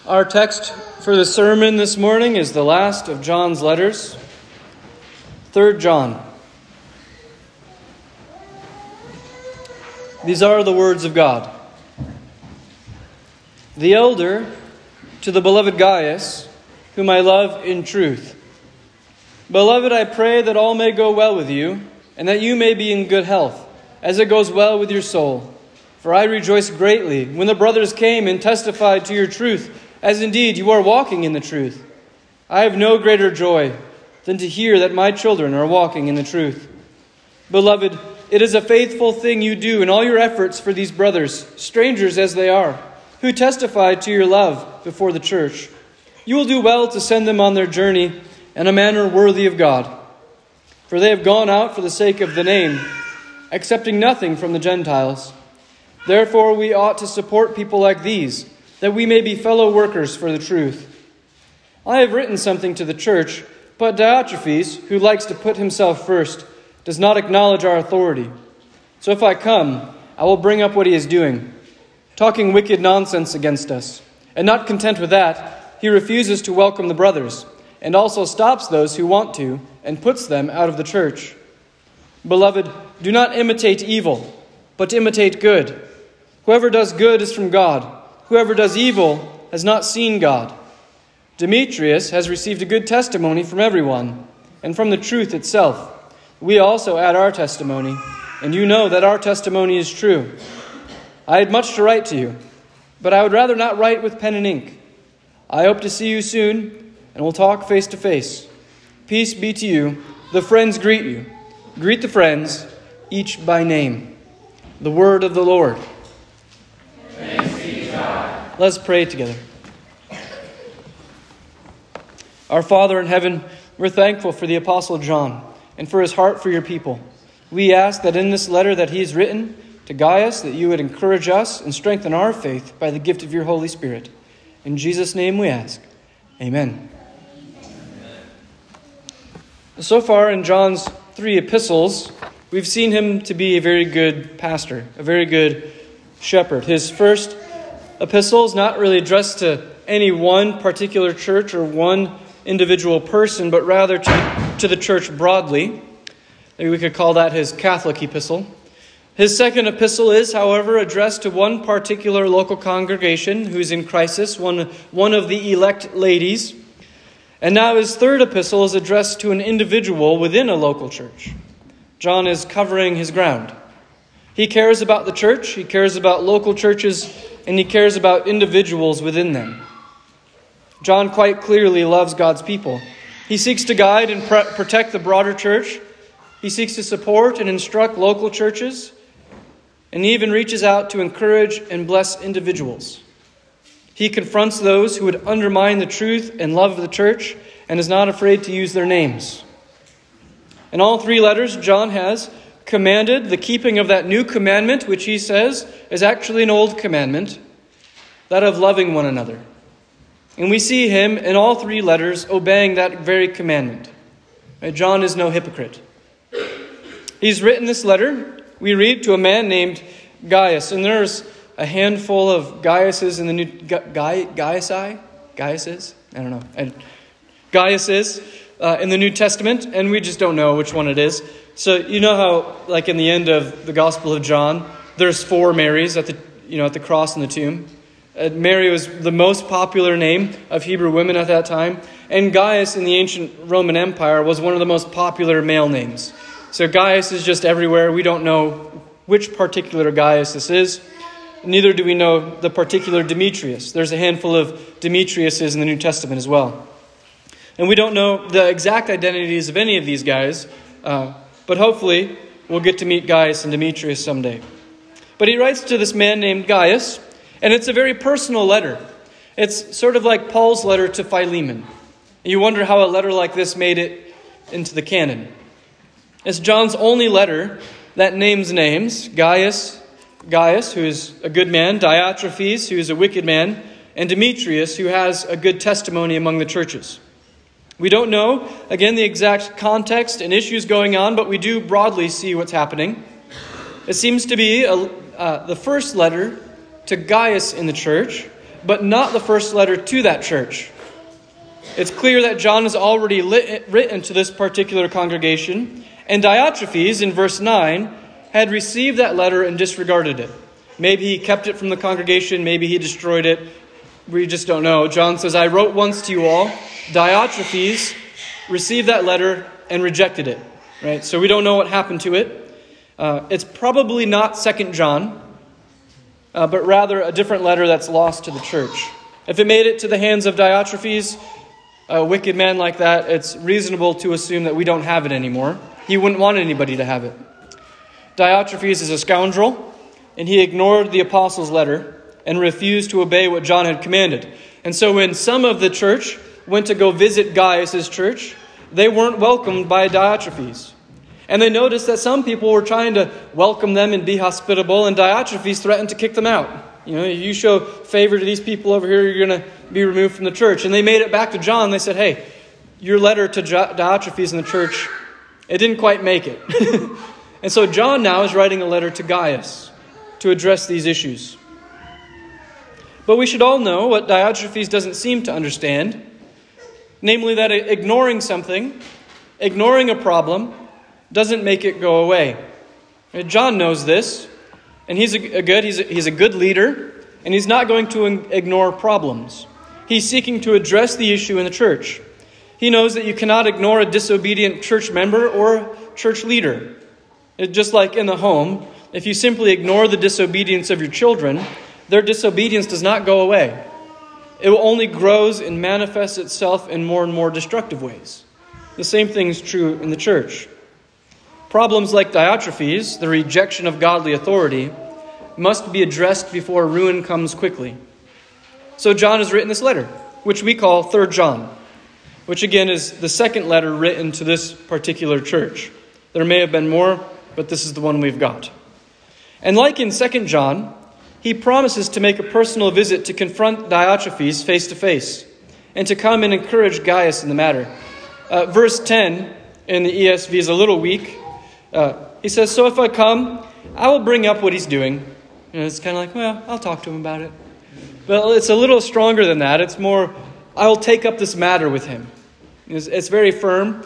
Our text for the sermon this morning is the last of John's letters, 3 John. These are the words of God. The elder to the beloved Gaius, whom I love in truth. Beloved, I pray that all may go well with you, and that you may be in good health, as it goes well with your soul. For I rejoiced greatly when the brothers came and testified to your truth, as indeed you are walking in the truth. I have no greater joy than to hear that my children are walking in the truth. Beloved, it is a faithful thing you do in all your efforts for these brothers, strangers as they are, who testify to your love before the church. You will do well to send them on their journey in a manner worthy of God. For they have gone out for the sake of the name, accepting nothing from the Gentiles. Therefore we ought to support people like these, that we may be fellow workers for the truth. I have written something to the church, but Diotrephes, who likes to put himself first, does not acknowledge our authority. So if I come, I will bring up what he is doing, talking wicked nonsense against us. And not content with that, he refuses to welcome the brothers, and also stops those who want to, and puts them out of the church. Beloved, do not imitate evil, but imitate good. Whoever does good is from God. Whoever does evil has not seen God. Demetrius has received a good testimony from everyone, and from the truth itself. We also add our testimony, and you know that our testimony is true. I had much to write to you, but I would rather not write with pen and ink. I hope to see you soon, and we'll talk face to face. Peace be to you. The friends greet you. Greet the friends, each by name. The word of the Lord. Let's pray together. Our Father in heaven, we're thankful for the Apostle John and for his heart for your people. We ask that in this letter that he has written to Gaius, that you would encourage us and strengthen our faith by the gift of your Holy Spirit. In Jesus' name we ask. Amen. So far in John's 3 epistles, we've seen him to be a very good pastor, a very good shepherd. His first epistle is not really addressed to any one particular church or one individual person, but rather to the church broadly. Maybe we could call that his Catholic epistle. His second epistle is, however, addressed to one particular local congregation who's in crisis, one of the elect ladies. And now his third epistle is addressed to an individual within a local church. John is covering his ground. He cares about the church, he cares about local churches, and he cares about individuals within them. John quite clearly loves God's people. He seeks to guide and protect the broader church. He seeks to support and instruct local churches. And he even reaches out to encourage and bless individuals. He confronts those who would undermine the truth and love of the church and is not afraid to use their names. In all 3 letters, John has commanded the keeping of that new commandment, which he says is actually an old commandment, that of loving one another. And we see him in all 3 letters obeying that very commandment. John is no hypocrite. He's written this letter, we read, to a man named Gaius. And there's a handful of Gaiuses in the New... Gaiuses? I don't know. Gaiuses in the New Testament, and we just don't know which one it is. So you know how, like in the end of the Gospel of John, there's 4 Marys at the cross and the tomb. Mary was the most popular name of Hebrew women at that time. And Gaius in the ancient Roman Empire was one of the most popular male names. So Gaius is just everywhere. We don't know which particular Gaius this is. Neither do we know the particular Demetrius. There's a handful of Demetriuses in the New Testament as well. And we don't know the exact identities of any of these guys, but hopefully we'll get to meet Gaius and Demetrius someday. But he writes to this man named Gaius, and it's a very personal letter. It's sort of like Paul's letter to Philemon. You wonder how a letter like this made it into the canon. It's John's only letter that names names: Gaius, who is a good man; Diotrephes, who is a wicked man; and Demetrius, who has a good testimony among the churches. We don't know, again, the exact context and issues going on, but we do broadly see what's happening. It seems to be the first letter to Gaius in the church, but not the first letter to that church. It's clear that John has already written to this particular congregation, and Diotrephes, in verse 9, had received that letter and disregarded it. Maybe he kept it from the congregation, maybe he destroyed it. We just don't know. John says, I wrote once to you all. Diotrephes received that letter and rejected it. Right? So we don't know what happened to it. It's probably not 2 John, but rather a different letter that's lost to the church. If it made it to the hands of Diotrephes, a wicked man like that, it's reasonable to assume that we don't have it anymore. He wouldn't want anybody to have it. Diotrephes is a scoundrel, and he ignored the apostles' letter and refused to obey what John had commanded. And so when some of the church went to go visit Gaius' church, they weren't welcomed by Diotrephes. And they noticed that some people were trying to welcome them and be hospitable, and Diotrephes threatened to kick them out. You show favor to these people over here, you're going to be removed from the church. And they made it back to John. They said, hey, your letter to Diotrephes in the church, it didn't quite make it. And so John now is writing a letter to Gaius to address these issues. But we should all know what Diotrephes doesn't seem to understand, namely that ignoring something, ignoring a problem, doesn't make it go away. John knows this, and he's a good leader, and he's not going to ignore problems. He's seeking to address the issue in the church. He knows that you cannot ignore a disobedient church member or church leader. Just like in the home, if you simply ignore the disobedience of your children, their disobedience does not go away. It only grows and manifests itself in more and more destructive ways. The same thing is true in the church. Problems like Diotrephes, the rejection of godly authority, must be addressed before ruin comes quickly. So John has written this letter, which we call 3 John, which again is the second letter written to this particular church. There may have been more, but this is the one we've got. And like in 2 John, he promises to make a personal visit to confront Diotrephes face to face and to come and encourage Gaius in the matter. Verse 10 in the ESV is a little weak. He says, so if I come, I will bring up what he's doing. And it's kind of like, well, I'll talk to him about it. Well, it's a little stronger than that. It's more, I will take up this matter with him. It's very firm.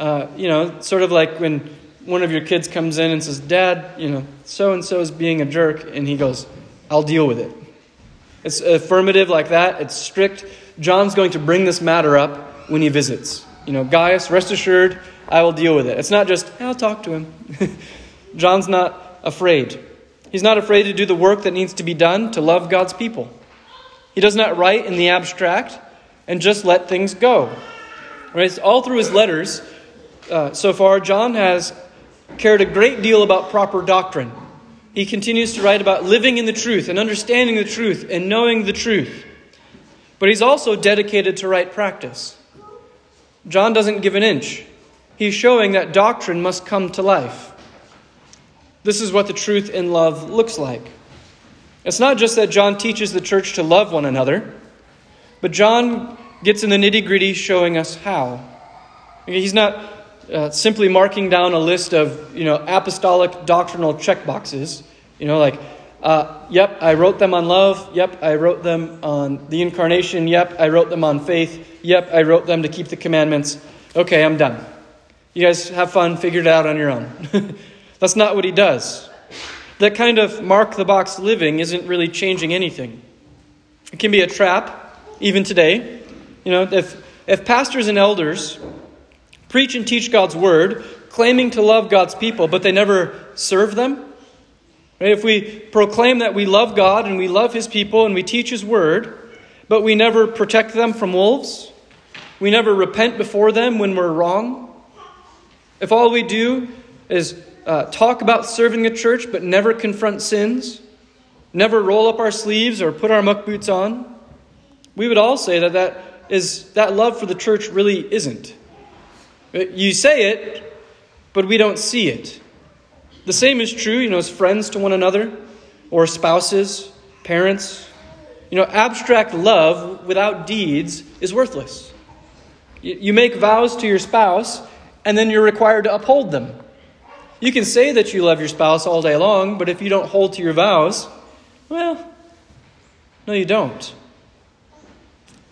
Sort of like when one of your kids comes in and says, Dad, so-and-so is being a jerk. And he goes, I'll deal with it. It's affirmative like that. It's strict. John's going to bring this matter up when he visits. Gaius, rest assured, I will deal with it. It's not just, I'll talk to him. John's not afraid. He's not afraid to do the work that needs to be done to love God's people. He does not write in the abstract and just let things go. Right? All through his letters so far, John has cared a great deal about proper doctrine. He continues to write about living in the truth and understanding the truth and knowing the truth. But he's also dedicated to right practice. John doesn't give an inch. He's showing that doctrine must come to life. This is what the truth in love looks like. It's not just that John teaches the church to love one another, but John gets in the nitty-gritty showing us how. He's not simply marking down a list of, apostolic doctrinal checkboxes. Yep, I wrote them on love. Yep, I wrote them on the incarnation. Yep, I wrote them on faith. Yep, I wrote them to keep the commandments. Okay, I'm done. You guys have fun, figure it out on your own. That's not what he does. That kind of mark-the-box living isn't really changing anything. It can be a trap, even today. If pastors and elders preach and teach God's word, claiming to love God's people, but they never serve them, right? If we proclaim that we love God and we love his people and we teach his word, but we never protect them from wolves, we never repent before them when we're wrong, if all we do is talk about serving the church but never confront sins, never roll up our sleeves or put our muck boots on, we would all say that love for the church really isn't. You say it, but we don't see it. The same is true, as friends to one another, or spouses, parents. Abstract love without deeds is worthless. You make vows to your spouse, and then you're required to uphold them. You can say that you love your spouse all day long, but if you don't hold to your vows, well, no, you don't.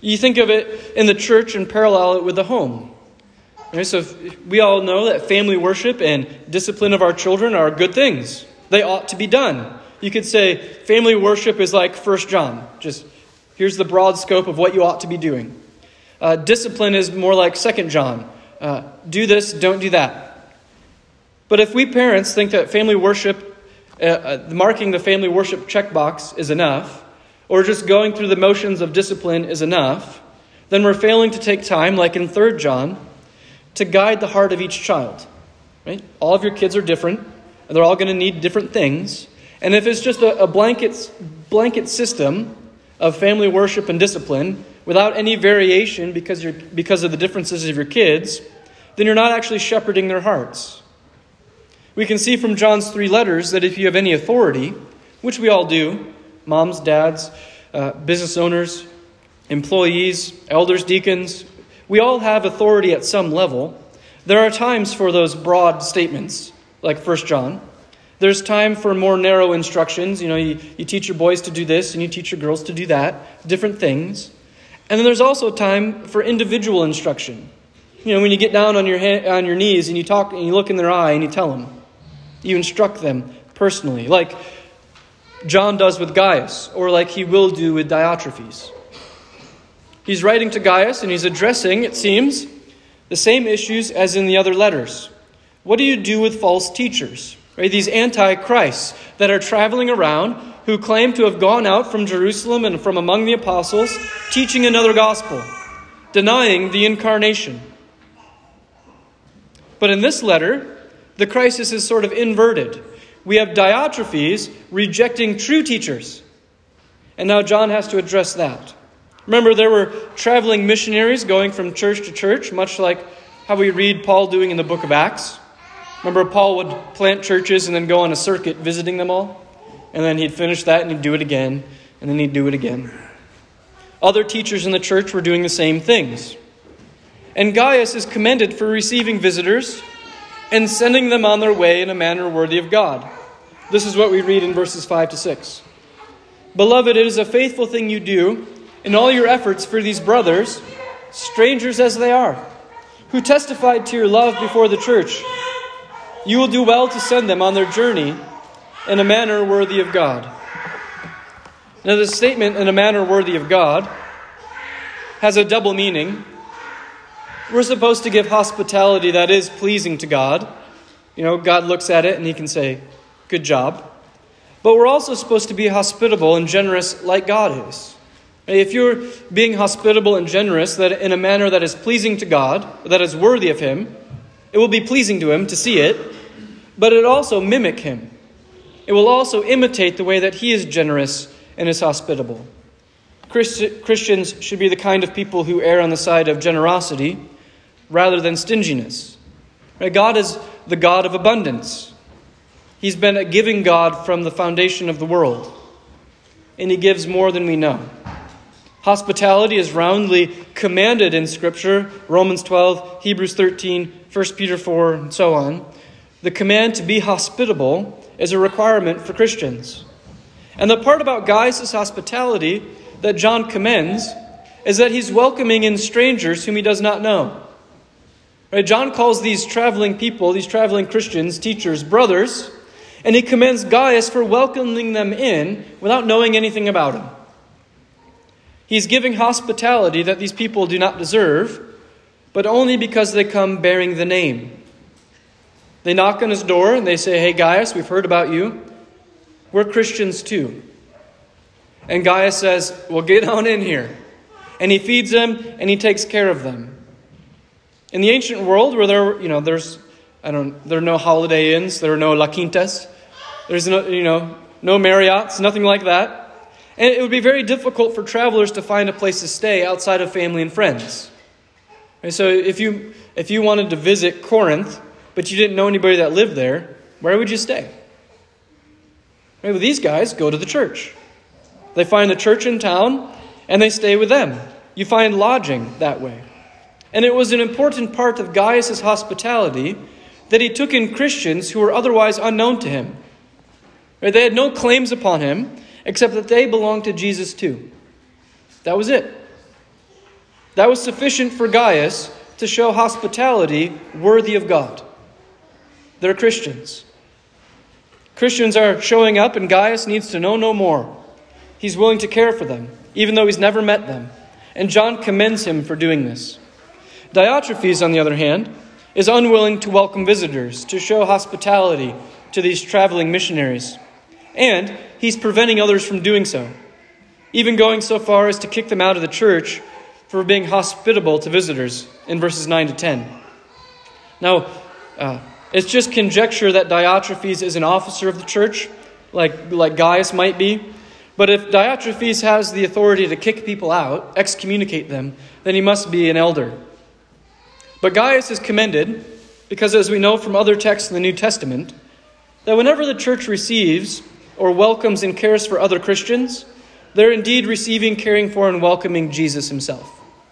You think of it in the church and parallel it with the home. Right? So we all know that family worship and discipline of our children are good things. They ought to be done. You could say family worship is like 1 John. Just here's the broad scope of what you ought to be doing. Discipline is more like 2 John. Do this, don't do that. But if we parents think that family worship, marking the family worship checkbox is enough, or just going through the motions of discipline is enough, then we're failing to take time, like in 3 John, to guide the heart of each child. Right? All of your kids are different, and they're all going to need different things. And if it's just a blanket system of family worship and discipline, without any variation because of the differences of your kids, then you're not actually shepherding their hearts. We can see from John's 3 letters that if you have any authority, which we all do, moms, dads, business owners, employees, elders, deacons, we all have authority at some level. There are times for those broad statements, like 1 John. There's time for more narrow instructions. You teach your boys to do this and you teach your girls to do that, different things. And then there's also time for individual instruction. When you get down on your knees and you talk and you look in their eye and you tell them. You instruct them personally, like John does with Gaius, or like he will do with Diotrephes. He's writing to Gaius and he's addressing, it seems, the same issues as in the other letters. What do you do with false teachers? Right? These antichrists that are traveling around who claim to have gone out from Jerusalem and from among the apostles, teaching another gospel, denying the incarnation. But in this letter, the crisis is sort of inverted. We have Diotrephes rejecting true teachers. And now John has to address that. Remember, there were traveling missionaries going from church to church, much like how we read Paul doing in the book of Acts. Remember, Paul would plant churches and then go on a circuit visiting them all. And then he'd finish that and he'd do it again. And then he'd do it again. Other teachers in the church were doing the same things. And Gaius is commended for receiving visitors and sending them on their way in a manner worthy of God. This is what we read in verses 5 to 6. Beloved, it is a faithful thing you do in all your efforts for these brothers, strangers as they are, who testified to your love before the church. You will do well to send them on their journey in a manner worthy of God. Now, this statement, in a manner worthy of God, has a double meaning. We're supposed to give hospitality that is pleasing to God. God looks at it and he can say, good job. But we're also supposed to be hospitable and generous like God is. If you're being hospitable and generous that in a manner that is pleasing to God, that is worthy of Him, it will be pleasing to Him to see it, but it also mimic Him. It will also imitate the way that He is generous and is hospitable. Christians should be the kind of people who err on the side of generosity rather than stinginess. God is the God of abundance. He's been a giving God from the foundation of the world. And He gives more than we know. Hospitality is roundly commanded in Scripture. Romans 12, Hebrews 13, 1 Peter 4, and so on. The command to be hospitable is a requirement for Christians. And the part about Gaius' hospitality that John commends is that he's welcoming in strangers whom he does not know. Right? John calls these traveling people, these traveling Christians, teachers, brothers, and he commends Gaius for welcoming them in without knowing anything about them. He's giving hospitality that these people do not deserve, but only because they come bearing the name. They knock on his door and they say, hey Gaius, we've heard about you. We're Christians too. And Gaius says, well, get on in here. And he feeds them and he takes care of them. In the ancient world where there are no Holiday Inns, there are no La Quintas, there's no Marriotts, nothing like that. And it would be very difficult for travelers to find a place to stay outside of family and friends. And so if you wanted to visit Corinth, but you didn't know anybody that lived there, where would you stay? Right, well, these guys go to the church. They find the church in town, and they stay with them. You find lodging that way. And it was an important part of Gaius' hospitality that he took in Christians who were otherwise unknown to him. Right, they had no claims upon him, except that they belonged to Jesus too. That was it. That was sufficient for Gaius to show hospitality worthy of God. They're Christians. Christians are showing up, and Gaius needs to know no more. He's willing to care for them, even though he's never met them. And John commends him for doing this. Diotrephes, on the other hand, is unwilling to welcome visitors, to show hospitality to these traveling missionaries. And he's preventing others from doing so, even going so far as to kick them out of the church for being hospitable to visitors in verses 9 to 10. Now, it's just conjecture that Diotrephes is an officer of the church, like Gaius might be. But if Diotrephes has the authority to kick people out, excommunicate them, then he must be an elder. But Gaius is commended because, as we know from other texts in the New Testament, that whenever the church receives or welcomes and cares for other Christians, they're indeed receiving, caring for, and welcoming Jesus himself.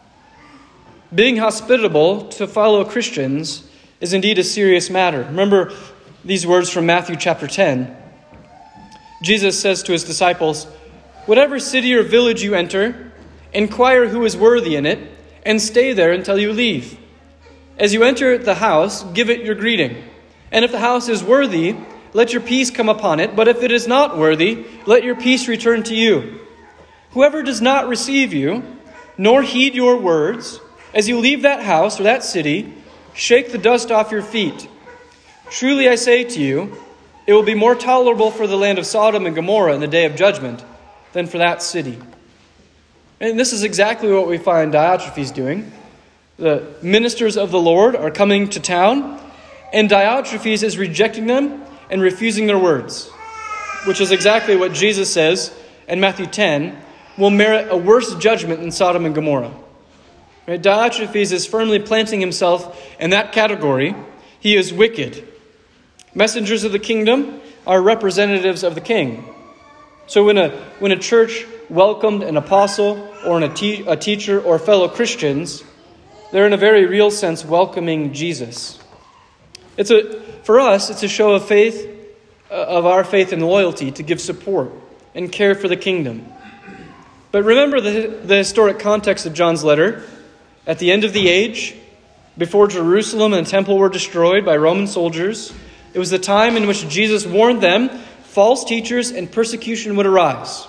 Being hospitable to fellow Christians is indeed a serious matter. Remember these words from Matthew chapter 10. Jesus says to his disciples, "Whatever city or village you enter, inquire who is worthy in it, and stay there until you leave. As you enter the house, give it your greeting. And if the house is worthy, let your peace come upon it. But if it is not worthy, let your peace return to you. Whoever does not receive you, nor heed your words, as you leave that house or that city, shake the dust off your feet. Truly I say to you, it will be more tolerable for the land of Sodom and Gomorrah in the day of judgment than for that city." And this is exactly what we find Diotrephes doing. The ministers of the Lord are coming to town, and Diotrephes is rejecting them and refusing their words, which is exactly what Jesus says in Matthew 10 will merit a worse judgment than Sodom and Gomorrah. Right? Diotrephes is firmly planting himself in that category. He is wicked. Messengers of the kingdom are representatives of the king. So when a church welcomed an apostle or a teacher or fellow Christians, they're in a very real sense welcoming Jesus. For us, it's a show of faith, of our faith and loyalty to give support and care for the kingdom. But remember the historic context of John's letter. At the end of the age, before Jerusalem and the temple were destroyed by Roman soldiers, it was the time in which Jesus warned them false teachers and persecution would arise.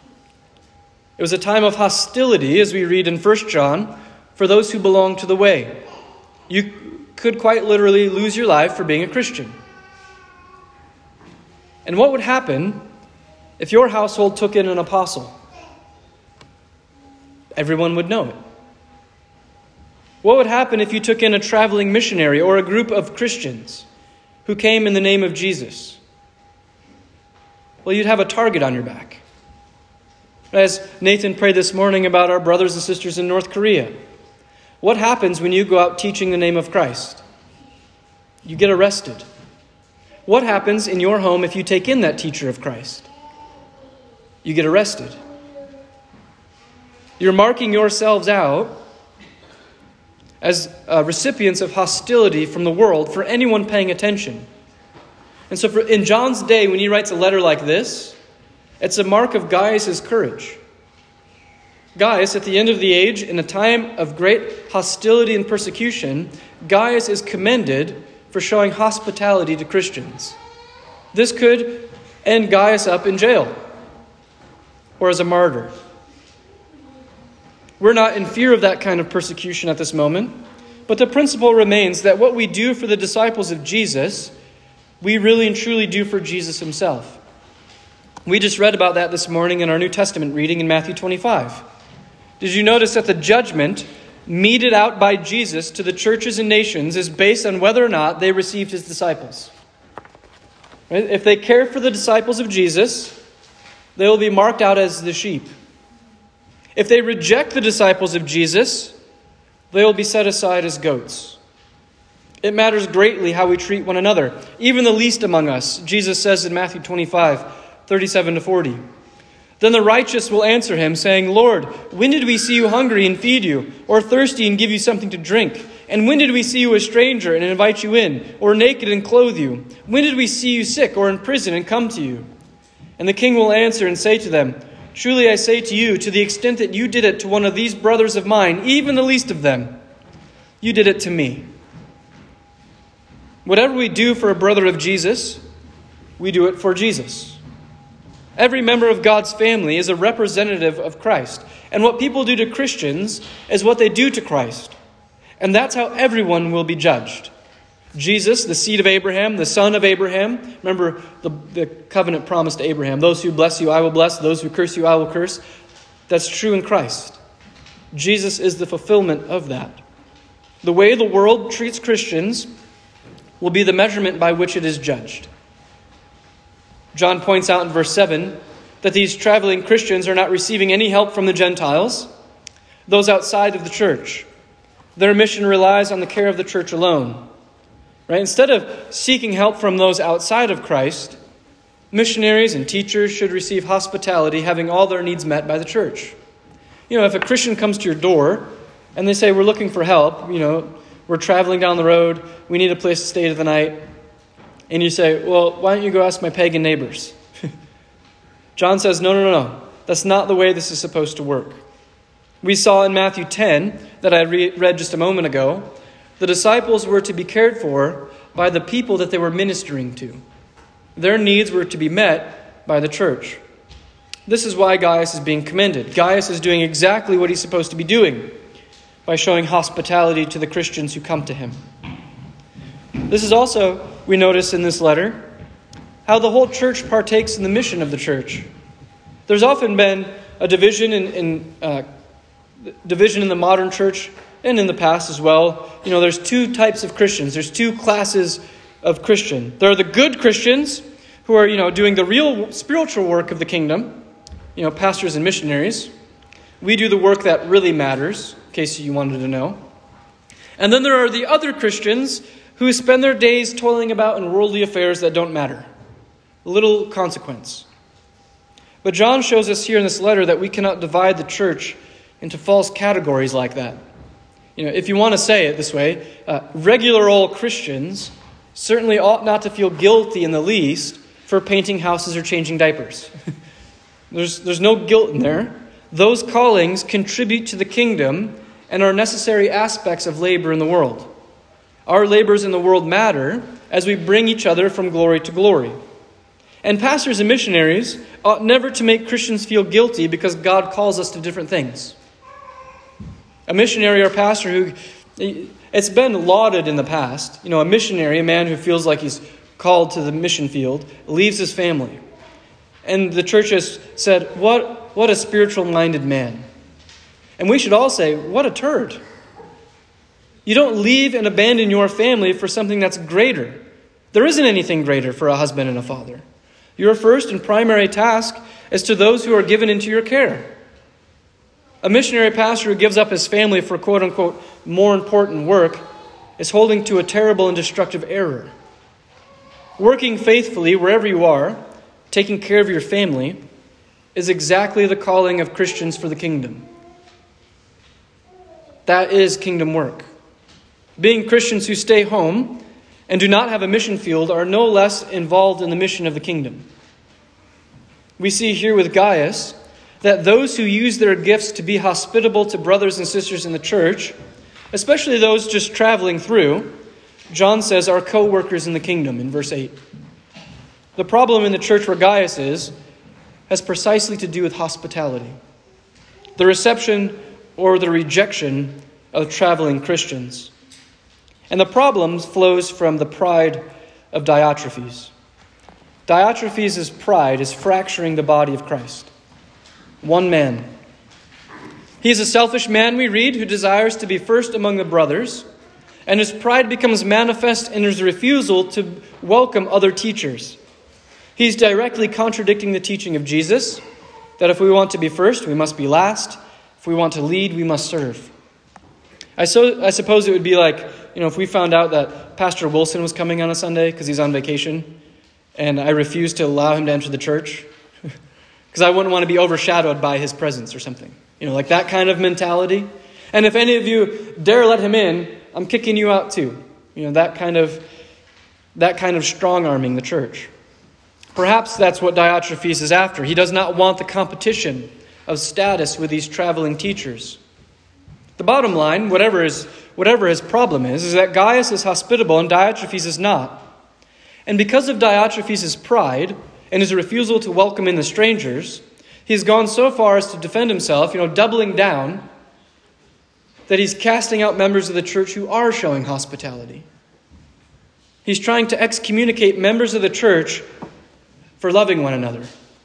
It was a time of hostility, as we read in 1 John, for those who belong to the way. You could quite literally lose your life for being a Christian. And what would happen if your household took in an apostle? Everyone would know it. What would happen if you took in a traveling missionary or a group of Christians who came in the name of Jesus? Well, you'd have a target on your back. As Nathan prayed this morning about our brothers and sisters in North Korea, what happens when you go out teaching the name of Christ? You get arrested. What happens in your home if you take in that teacher of Christ? You get arrested. You're marking yourselves out as recipients of hostility from the world for anyone paying attention. And so in John's day, when he writes a letter like this, it's a mark of Gaius' courage. Gaius, at the end of the age, in a time of great hostility and persecution, Gaius is commended for showing hospitality to Christians. This could end Gaius up in jail or as a martyr. We're not in fear of that kind of persecution at this moment, but the principle remains that what we do for the disciples of Jesus, we really and truly do for Jesus himself. We just read about that this morning in our New Testament reading in Matthew 25. Did you notice that the judgment meted out by Jesus to the churches and nations is based on whether or not they received his disciples? Right? If they care for the disciples of Jesus, they will be marked out as the sheep. If they reject the disciples of Jesus, they will be set aside as goats. It matters greatly how we treat one another, even the least among us. Jesus says in Matthew 25, 37 to 40. Then the righteous will answer him, saying, Lord, when did we see you hungry and feed you, or thirsty and give you something to drink? And when did we see you a stranger and invite you in, or naked and clothe you? When did we see you sick or in prison and come to you? And the king will answer and say to them, Truly I say to you, to the extent that you did it to one of these brothers of mine, even the least of them, you did it to me. Whatever we do for a brother of Jesus, we do it for Jesus. Every member of God's family is a representative of Christ. And what people do to Christians is what they do to Christ. And that's how everyone will be judged. Jesus, the seed of Abraham, the son of Abraham. Remember the covenant promise to Abraham. Those who bless you, I will bless. Those who curse you, I will curse. That's true in Christ. Jesus is the fulfillment of that. The way the world treats Christians will be the measurement by which it is judged. John points out in verse 7 that these traveling Christians are not receiving any help from the Gentiles, those outside of the church. Their mission relies on the care of the church alone. Right? Instead of seeking help from those outside of Christ, missionaries and teachers should receive hospitality, having all their needs met by the church. If a Christian comes to your door and they say, we're looking for help, we're traveling down the road, we need a place to stay the night, and you say, well, why don't you go ask my pagan neighbors? John says, no. That's not the way this is supposed to work. We saw in Matthew 10, that I read just a moment ago, the disciples were to be cared for by the people that they were ministering to. Their needs were to be met by the church. This is why Gaius is being commended. Gaius is doing exactly what he's supposed to be doing by showing hospitality to the Christians who come to him. This is also, we notice in this letter, how the whole church partakes in the mission of the church. There's often been a division in the modern church and in the past as well. There's two types of Christians. There's two classes of Christian. There are the good Christians who are, doing the real spiritual work of the kingdom, pastors and missionaries. We do the work that really matters, in case you wanted to know. And then there are the other Christians who spend their days toiling about in worldly affairs that don't matter. Little consequence. But John shows us here in this letter that we cannot divide the church into false categories like that. If you want to say it this way, regular old Christians certainly ought not to feel guilty in the least for painting houses or changing diapers. There's no guilt in there. Those callings contribute to the kingdom and are necessary aspects of labor in the world. Our labors in the world matter as we bring each other from glory to glory. And pastors and missionaries ought never to make Christians feel guilty because God calls us to different things. A missionary or pastor who, it's been lauded in the past. A missionary, a man who feels like he's called to the mission field, leaves his family. And the church has said, what a spiritual-minded man. And we should all say, what a turd. You don't leave and abandon your family for something that's greater. There isn't anything greater for a husband and a father. Your first and primary task is to those who are given into your care. A missionary pastor who gives up his family for quote-unquote more important work is holding to a terrible and destructive error. Working faithfully wherever you are, taking care of your family, is exactly the calling of Christians for the kingdom. That is kingdom work. Being Christians who stay home and do not have a mission field are no less involved in the mission of the kingdom. We see here with Gaius that those who use their gifts to be hospitable to brothers and sisters in the church, especially those just traveling through, John says are co-workers in the kingdom in verse 8. The problem in the church where Gaius is has precisely to do with hospitality. The reception or the rejection of traveling Christians. And the problem flows from the pride of Diotrephes. Diotrephes' pride is fracturing the body of Christ. One man. He is a selfish man, we read, who desires to be first among the brothers, and his pride becomes manifest in his refusal to welcome other teachers. He's directly contradicting the teaching of Jesus, that if we want to be first, we must be last. If we want to lead, we must serve. I suppose it would be like, if we found out that Pastor Wilson was coming on a Sunday because he's on vacation, and I refused to allow him to enter the church because I wouldn't want to be overshadowed by his presence or something. Like that kind of mentality. And if any of you dare let him in, I'm kicking you out too. That kind of strong-arming the church. Perhaps that's what Diotrephes is after. He does not want the competition of status with these traveling teachers. The bottom line, whatever his problem is that Gaius is hospitable and Diotrephes is not. And because of Diotrephes' pride and his refusal to welcome in the strangers, he has gone so far as to defend himself, doubling down, that he's casting out members of the church who are showing hospitality. He's trying to excommunicate members of the church for loving one another.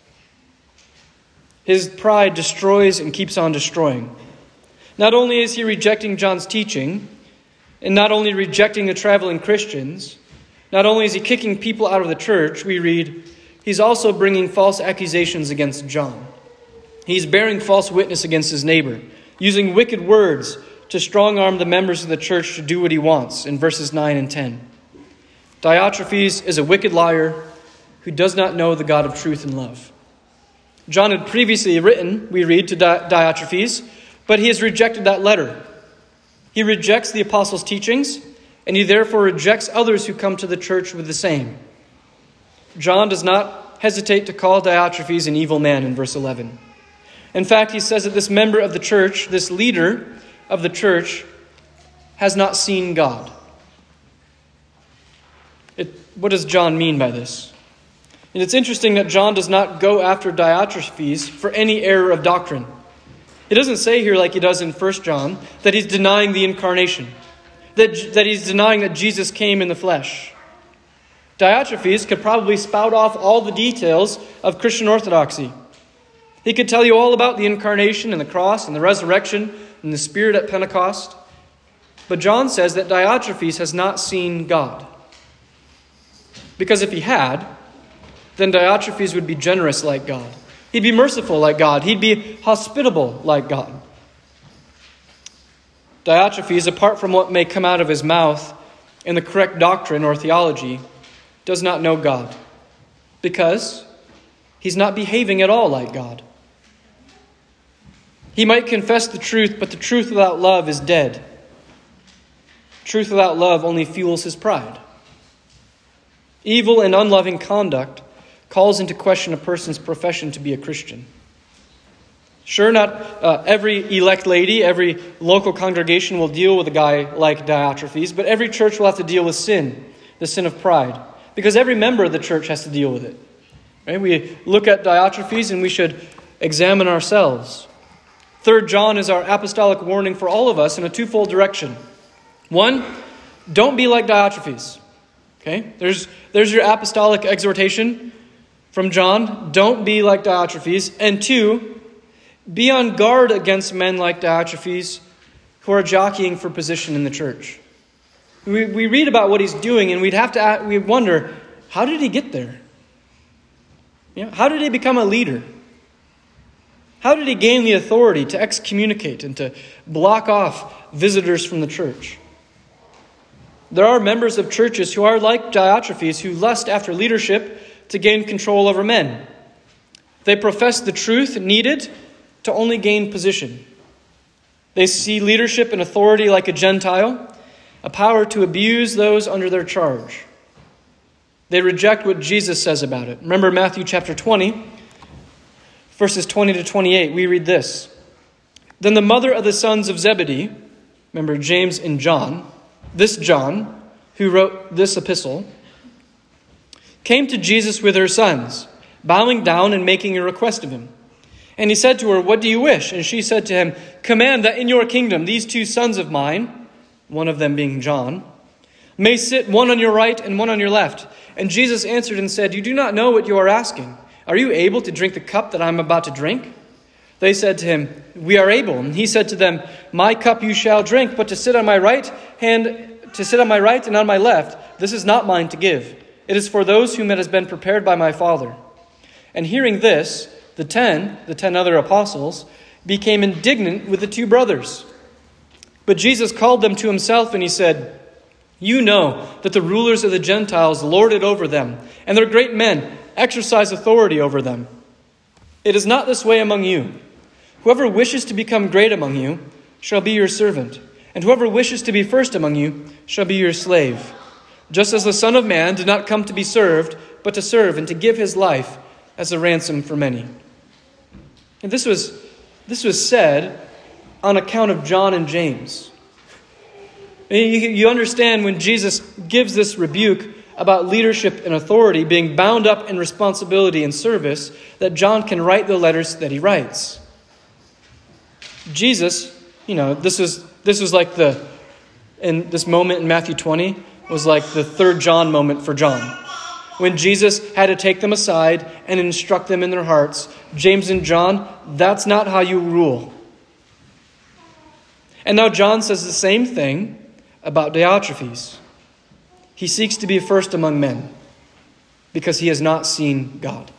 His pride destroys and keeps on destroying. Not only is he rejecting John's teaching, and not only rejecting the traveling Christians, not only is he kicking people out of the church, we read, he's also bringing false accusations against John. He's bearing false witness against his neighbor, using wicked words to strong-arm the members of the church to do what he wants in verses 9 and 10. Diotrephes is a wicked liar who does not know the God of truth and love. John had previously written, we read, to Diotrephes, but he has rejected that letter. He rejects the apostles' teachings, and he therefore rejects others who come to the church with the same. John does not hesitate to call Diotrephes an evil man in verse 11. In fact, he says that this member of the church, this leader of the church, has not seen God. What does John mean by this? And it's interesting that John does not go after Diotrephes for any error of doctrine. It doesn't say here, like he does in 1 John, that he's denying the incarnation, that he's denying that Jesus came in the flesh. Diotrephes could probably spout off all the details of Christian orthodoxy. He could tell you all about the incarnation and the cross and the resurrection and the Spirit at Pentecost. But John says that Diotrephes has not seen God. Because if he had, then Diotrephes would be generous like God. He'd be merciful like God. He'd be hospitable like God. Diotrephes, apart from what may come out of his mouth in the correct doctrine or theology, does not know God. Because he's not behaving at all like God. He might confess the truth, but the truth without love is dead. Truth without love only fuels his pride. Evil and unloving conduct calls into question a person's profession to be a Christian. Sure, not every elect lady, every local congregation will deal with a guy like Diotrephes, but every church will have to deal with sin, the sin of pride, because every member of the church has to deal with it. Right? We look at Diotrephes and we should examine ourselves. 3 John is our apostolic warning for all of us in a twofold direction. One, don't be like Diotrephes. Okay? There's your apostolic exhortation from John. Don't be like Diotrephes. And 2, be on guard against men like Diotrephes who are jockeying for position in the church. We read about what he's doing and we wonder, how did he get there? How did he become a leader? How did he gain the authority to excommunicate and to block off visitors from the church? There are members of churches who are like Diotrephes, who lust after leadership to gain control over men. They profess the truth needed to only gain position. They see leadership and authority like a Gentile, a power to abuse those under their charge. They reject what Jesus says about it. Remember Matthew chapter 20, verses 20 to 28, we read this. Then the mother of the sons of Zebedee, remember James and John, this John, who wrote this epistle, came to Jesus with her sons, bowing down and making a request of him. And he said to her, "What do you wish?" And she said to him, "Command that in your kingdom these 2 sons of mine," one of them being John, "may sit one on your right and one on your left." And Jesus answered and said, "You do not know what you are asking. Are you able to drink the cup that I am about to drink?" They said to him, "We are able." And he said to them, "My cup you shall drink, but to sit on my right and on my left, this is not mine to give. It is for those whom it has been prepared by my Father." And hearing this, the 10 other apostles, became indignant with the 2 brothers. But Jesus called them to himself and he said, "You know that the rulers of the Gentiles lord it over them, and their great men exercise authority over them. It is not this way among you. Whoever wishes to become great among you shall be your servant, and whoever wishes to be first among you shall be your slave. Just as the Son of Man did not come to be served, but to serve and to give his life as a ransom for many. And this was said on account of John and James. You understand when Jesus gives this rebuke about leadership and authority being bound up in responsibility and service, that John can write the letters that he writes. Jesus, this was like in this moment in Matthew 20 was like the third John moment for John. When Jesus had to take them aside and instruct them in their hearts, James and John, that's not how you rule. And now John says the same thing about Diotrephes. He seeks to be first among men because he has not seen God.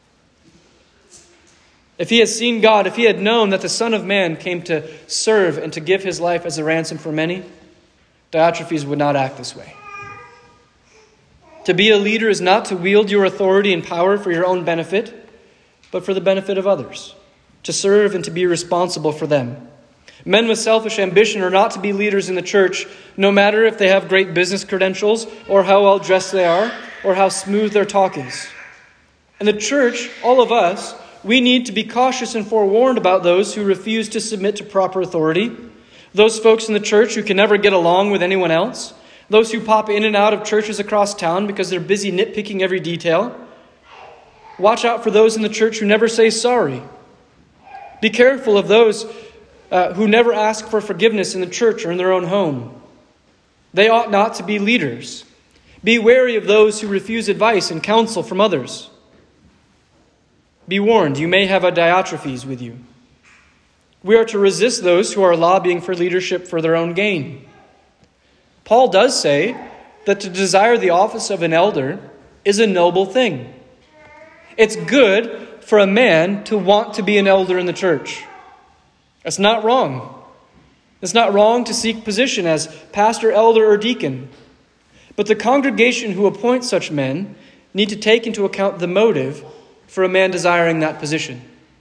If he had seen God, if he had known that the Son of Man came to serve and to give his life as a ransom for many, Diotrephes would not act this way. To be a leader is not to wield your authority and power for your own benefit, but for the benefit of others, to serve and to be responsible for them. Men with selfish ambition are not to be leaders in the church, no matter if they have great business credentials or how well dressed they are or how smooth their talk is. And the church, all of us, we need to be cautious and forewarned about those who refuse to submit to proper authority, those folks in the church who can never get along with anyone else, those who pop in and out of churches across town because they're busy nitpicking every detail. Watch out for those in the church who never say sorry. Be careful of those who never ask for forgiveness in the church or in their own home. They ought not to be leaders. Be wary of those who refuse advice and counsel from others. Be warned, you may have a Diotrephes with you. We are to resist those who are lobbying for leadership for their own gain. Paul does say that to desire the office of an elder is a noble thing. It's good for a man to want to be an elder in the church. That's not wrong. It's not wrong to seek position as pastor, elder, or deacon. But the congregation who appoints such men need to take into account the motive for a man desiring that position.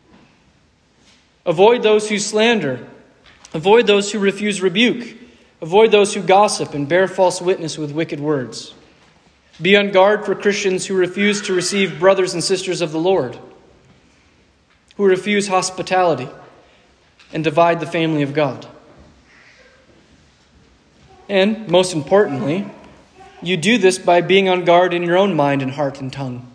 Avoid those who slander. Avoid those who refuse rebuke. Avoid those who gossip and bear false witness with wicked words. Be on guard for Christians who refuse to receive brothers and sisters of the Lord, who refuse hospitality and divide the family of God. And, most importantly, you do this by being on guard in your own mind and heart and tongue,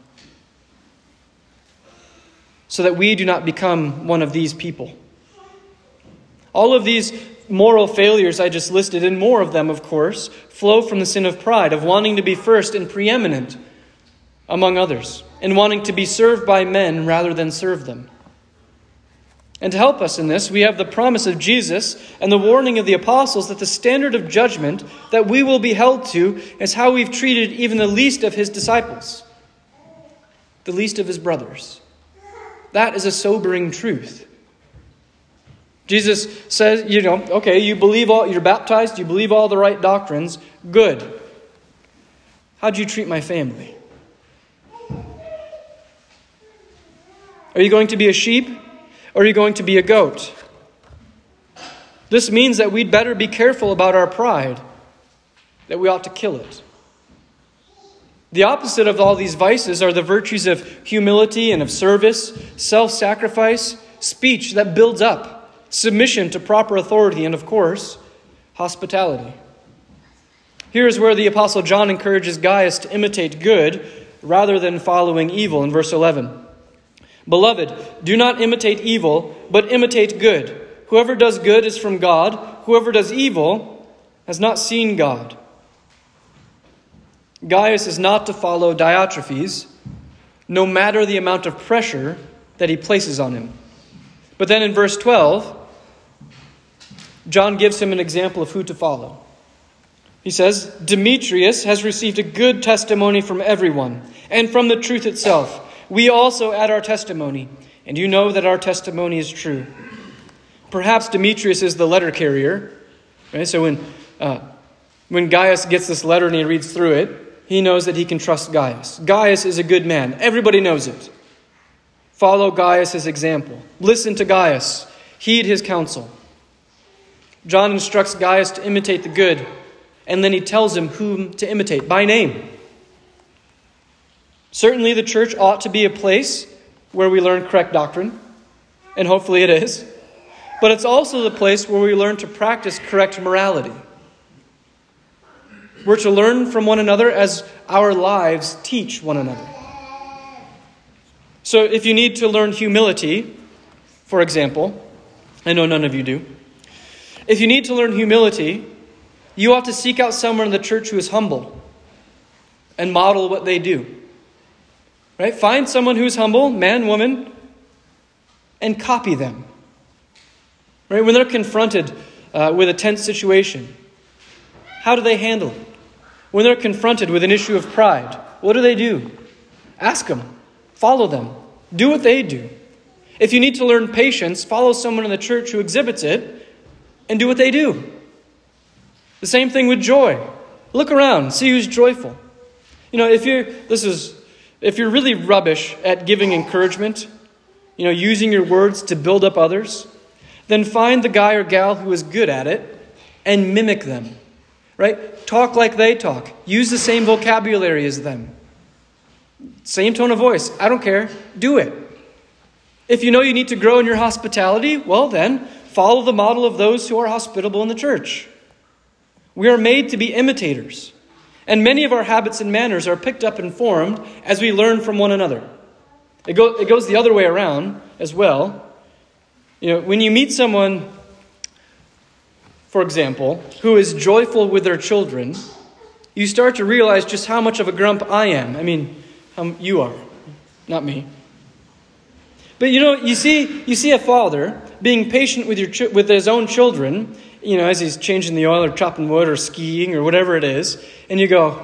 so that we do not become one of these people. All of these moral failures I just listed, and more of them, of course, flow from the sin of pride, of wanting to be first and preeminent among others, and wanting to be served by men rather than serve them. And to help us in this, we have the promise of Jesus and the warning of the apostles that the standard of judgment that we will be held to is how we've treated even the least of his disciples, the least of his brothers. That is a sobering truth. Jesus says, okay, you're baptized, you believe all the right doctrines, good. How'd you treat my family? Are you going to be a sheep? Or are you going to be a goat? This means that we'd better be careful about our pride, that we ought to kill it. The opposite of all these vices are the virtues of humility and of service, self-sacrifice, speech that builds up, submission to proper authority, and of course, hospitality. Here is where the Apostle John encourages Gaius to imitate good rather than following evil in verse 11. Beloved, do not imitate evil, but imitate good. Whoever does good is from God. Whoever does evil has not seen God. Gaius is not to follow Diotrephes, no matter the amount of pressure that he places on him. But then in verse 12, John gives him an example of who to follow. He says, Demetrius has received a good testimony from everyone, and from the truth itself. We also add our testimony, and you know that our testimony is true. Perhaps Demetrius is the letter carrier. Right? So when Gaius gets this letter and he reads through it, he knows that he can trust Gaius. Gaius is a good man. Everybody knows it. Follow Gaius' example. Listen to Gaius. Heed his counsel. John instructs Gaius to imitate the good, and then he tells him whom to imitate by name. Certainly the church ought to be a place where we learn correct doctrine, and hopefully it is. But it's also the place where we learn to practice correct morality. We're to learn from one another as our lives teach one another. So if you need to learn humility, for example, I know none of you do. If you need to learn humility, you ought to seek out someone in the church who is humble and model what they do. Right? Find someone who is humble, man, woman, and copy them. Right? When they're confronted with a tense situation, how do they handle it? When they're confronted with an issue of pride, what do? Ask them. Follow them. Do what they do. If you need to learn patience, follow someone in the church who exhibits it and do what they do. The same thing with joy. Look around, see who's joyful. If you're really rubbish at giving encouragement, using your words to build up others, then find the guy or gal who is good at it and mimic them. Right? Talk like they talk. Use the same vocabulary as them. Same tone of voice. I don't care. Do it. If you know you need to grow in your hospitality, well then, follow the model of those who are hospitable in the church. We are made to be imitators. And many of our habits and manners are picked up and formed as we learn from one another. It goes the other way around as well. When you meet someone, for example, who is joyful with their children, you start to realize just how much of a grump I am. You are, not me. But you see a father being patient with his own children, as he's changing the oil or chopping wood or skiing or whatever it is, and you go,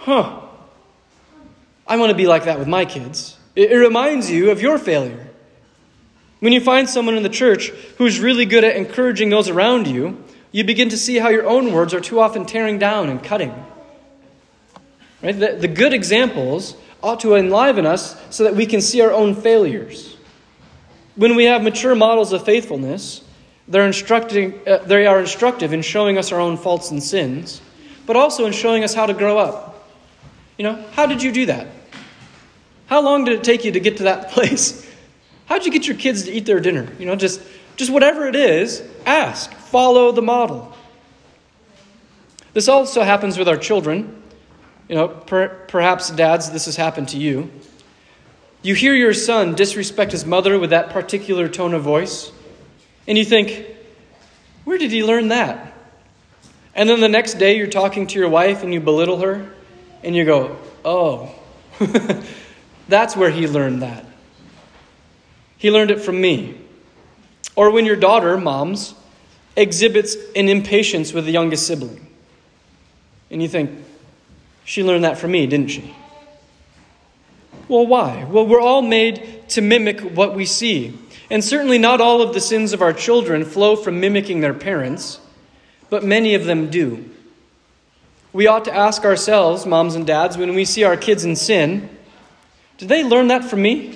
I want to be like that with my kids. It reminds you of your failure. When you find someone in the church who's really good at encouraging those around you, you begin to see how your own words are too often tearing down and cutting. Right? The good examples ought to enliven us so that we can see our own failures. When we have mature models of faithfulness, they are instructive in showing us our own faults and sins, but also in showing us how to grow up. How did you do that? How long did it take you to get to that place? How did you get your kids to eat their dinner? Just whatever it is, ask. Follow the model. This also happens with our children. Perhaps dads, this has happened to you. You hear your son disrespect his mother with that particular tone of voice, and you think, where did he learn that? And then the next day you're talking to your wife and you belittle her, and you go, oh, that's where he learned that. He learned it from me. Or when your daughter, moms, exhibits an impatience with the youngest sibling, and you think, she learned that from me, didn't she? Well, why? Well, we're all made to mimic what we see. And certainly not all of the sins of our children flow from mimicking their parents, but many of them do. We ought to ask ourselves, moms and dads, when we see our kids in sin, did they learn that from me?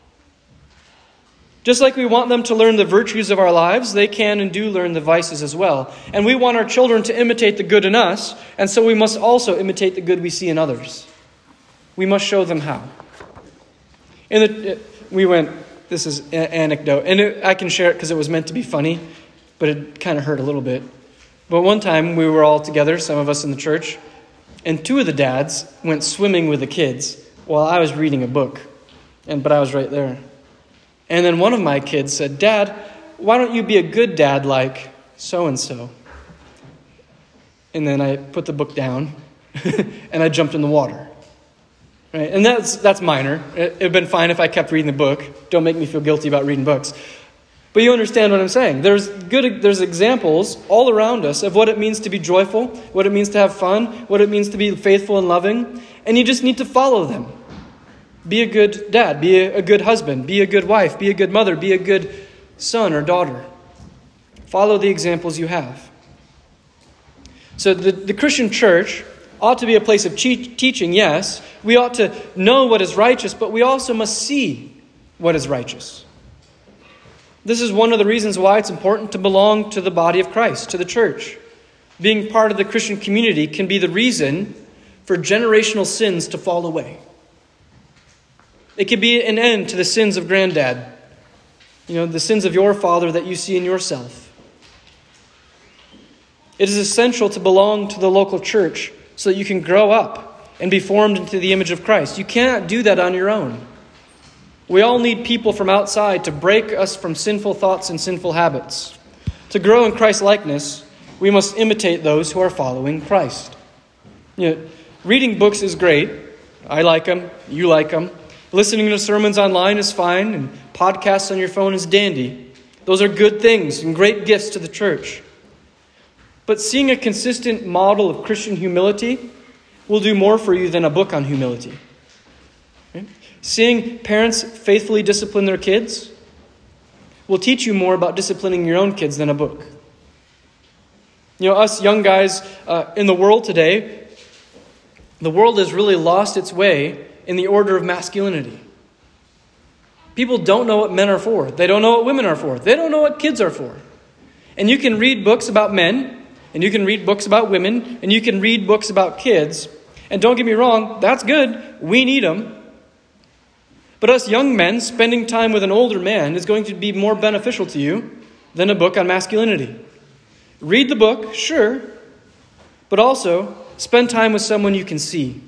Just like we want them to learn the virtues of our lives, they can and do learn the vices as well. And we want our children to imitate the good in us, and so we must also imitate the good we see in others. We must show them how. This is an anecdote, and I can share it because it was meant to be funny, but it kind of hurt a little bit. But one time we were all together, some of us in the church, and two of the dads went swimming with the kids while I was reading a book, but I was right there. And then one of my kids said, Dad, why don't you be a good dad like so-and-so? And then I put the book down, and I jumped in the water. Right? And that's minor. It would have been fine if I kept reading the book. Don't make me feel guilty about reading books. But you understand what I'm saying. There's examples all around us of what it means to be joyful, what it means to have fun, what it means to be faithful and loving, and you just need to follow them. Be a good dad, be a good husband, be a good wife, be a good mother, be a good son or daughter. Follow the examples you have. So the Christian church ought to be a place of teaching, yes. We ought to know what is righteous, but we also must see what is righteous. This is one of the reasons why it's important to belong to the body of Christ, to the church. Being part of the Christian community can be the reason for generational sins to fall away. It could be an end to the sins of granddad. The sins of your father that you see in yourself. It is essential to belong to the local church so that you can grow up and be formed into the image of Christ. You cannot do that on your own. We all need people from outside to break us from sinful thoughts and sinful habits. To grow in Christ's likeness, we must imitate those who are following Christ. Reading books is great. I like them. You like them. Listening to sermons online is fine, and podcasts on your phone is dandy. Those are good things and great gifts to the church. But seeing a consistent model of Christian humility will do more for you than a book on humility. Okay? Seeing parents faithfully discipline their kids will teach you more about disciplining your own kids than a book. Us young guys in the world today, the world has really lost its way in the order of masculinity. People don't know what men are for. They don't know what women are for. They don't know what kids are for. And you can read books about men, and you can read books about women, and you can read books about kids. And don't get me wrong, that's good. We need them. But us young men spending time with an older man is going to be more beneficial to you than a book on masculinity. Read the book, sure, but also spend time with someone you can see.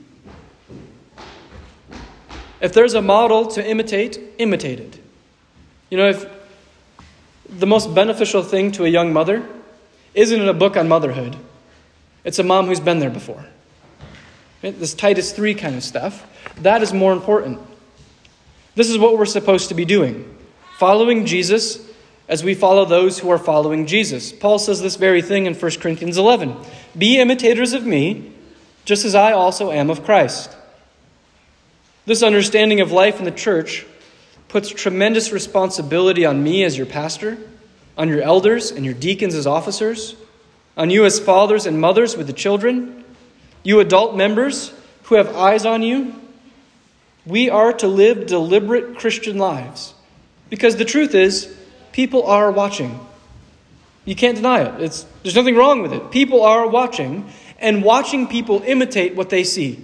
If there's a model to imitate, imitate it. If the most beneficial thing to a young mother isn't a book on motherhood, it's a mom who's been there before. Right? This Titus 3 kind of stuff, that is more important. This is what we're supposed to be doing, following Jesus as we follow those who are following Jesus. Paul says this very thing in 1 Corinthians 11. Be imitators of me, just as I also am of Christ. This understanding of life in the church puts tremendous responsibility on me as your pastor, on your elders and your deacons as officers, on you as fathers and mothers with the children, you adult members who have eyes on you. We are to live deliberate Christian lives because the truth is, people are watching. You can't deny it. There's nothing wrong with it. People are watching, and watching people imitate what they see.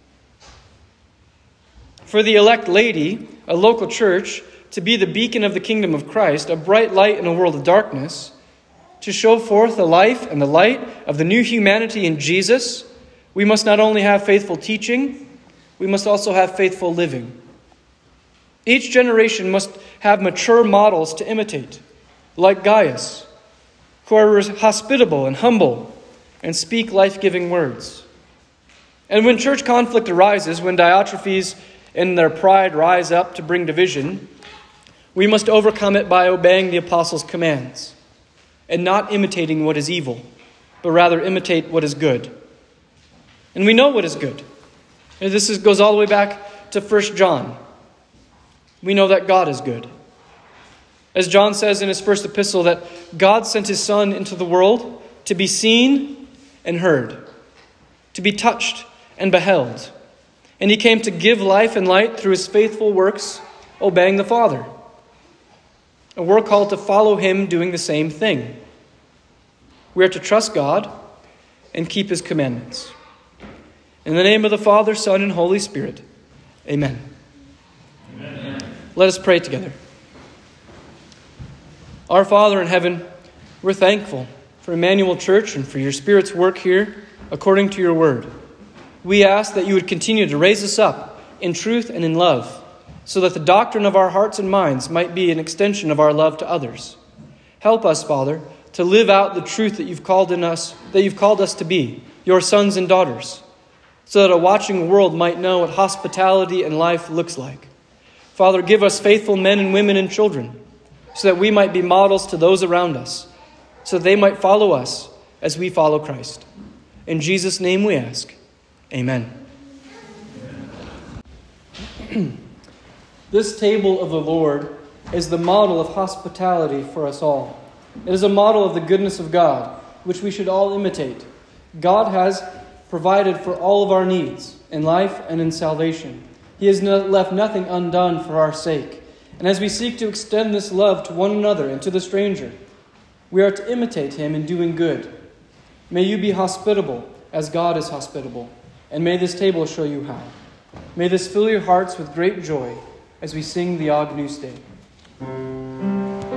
For the elect lady, a local church, to be the beacon of the kingdom of Christ, a bright light in a world of darkness, to show forth the life and the light of the new humanity in Jesus, we must not only have faithful teaching, we must also have faithful living. Each generation must have mature models to imitate, like Gaius, who are hospitable and humble and speak life-giving words. And when church conflict arises, when Diotrephes in their pride rise up to bring division, we must overcome it by obeying the apostles' commands and not imitating what is evil, but rather imitate what is good. And we know what is good. And this goes all the way back to 1 John. We know that God is good. As John says in his first epistle, that God sent his Son into the world to be seen and heard, to be touched and beheld. And he came to give life and light through his faithful works, obeying the Father. And we're called to follow him doing the same thing. We are to trust God and keep his commandments. In the name of the Father, Son, and Holy Spirit, amen. Amen. Let us pray together. Our Father in heaven, we're thankful for Emmanuel Church and for your Spirit's work here according to your word. We ask that you would continue to raise us up in truth and in love, so that the doctrine of our hearts and minds might be an extension of our love to others. Help us, Father, to live out the truth that you've called us to be, your sons and daughters, so that a watching world might know what hospitality and life looks like. Father, give us faithful men and women and children, so that we might be models to those around us, so that they might follow us as we follow Christ. In Jesus' name we ask. Amen. This table of the Lord is the model of hospitality for us all. It is a model of the goodness of God, which we should all imitate. God has provided for all of our needs in life and in salvation. He has left nothing undone for our sake. And as we seek to extend this love to one another and to the stranger, we are to imitate him in doing good. May you be hospitable as God is hospitable, and may this table show you how. May this fill your hearts with great joy as we sing the Agnus Dei.